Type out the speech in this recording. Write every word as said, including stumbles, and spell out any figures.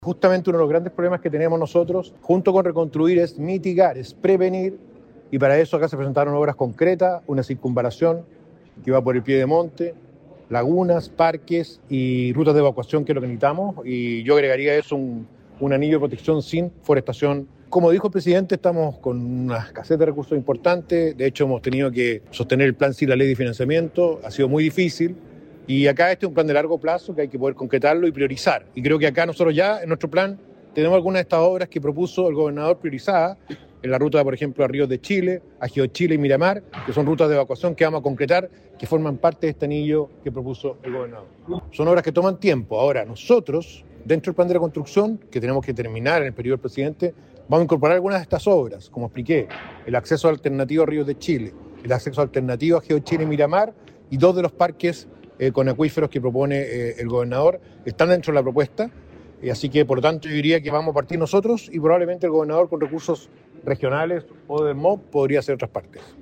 Justamente uno de los grandes problemas que tenemos nosotros, junto con reconstruir, es mitigar, es prevenir, y para eso acá se presentaron obras concretas, una circunvalación que va por el pie de monte, lagunas, parques y rutas de evacuación, que es lo que necesitamos, y yo agregaría a eso un, un anillo de protección sin forestación. Como dijo el presidente, estamos con una escasez de recursos importantes, de hecho hemos tenido que sostener el plan sin la ley de financiamiento, ha sido muy difícil. Y acá este es un plan de largo plazo que hay que poder concretarlo y priorizar. Y creo que acá nosotros ya en nuestro plan tenemos algunas de estas obras que propuso el gobernador priorizadas, en la ruta, por ejemplo, a Ríos de Chile, a Geochile y Miramar, que son rutas de evacuación que vamos a concretar, que forman parte de este anillo que propuso el gobernador. Son obras que toman tiempo. Ahora, nosotros, dentro del plan de reconstrucción, que tenemos que terminar en el periodo del presidente, vamos a incorporar algunas de estas obras, como expliqué, el acceso alternativo a Ríos de Chile, el acceso alternativo a Geochile y Miramar, y dos de los parques Eh, con acuíferos que propone eh, el gobernador, están dentro de la propuesta, eh, así que por lo tanto yo diría que vamos a partir nosotros y probablemente el gobernador con recursos regionales o del M O P podría hacer otras partes.